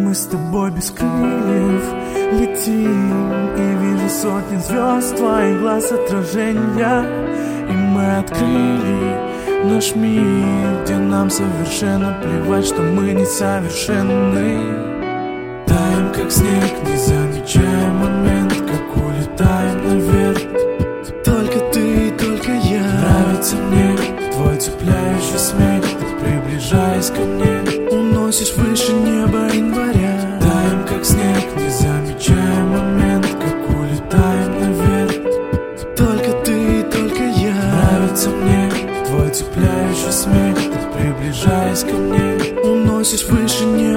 мы с тобой без крыльев летим, и вижу сотни звезд, твоих глаз отражения. И мы открыли наш мир, где нам совершенно плевать, что мы несовершенны. Таем, как снег, не замечая момент, как улетаем наверх. Только ты, только я. Нравится мне твой цепляющий смех, ты, приближаясь ко мне, уносишь выше неба января. Таем, как снег, не замечая момент, как улетаем наверх. Только ты, только я. Нравится мне твой цепляющий смех, ты, приближаясь ко мне, уносишь выше неба.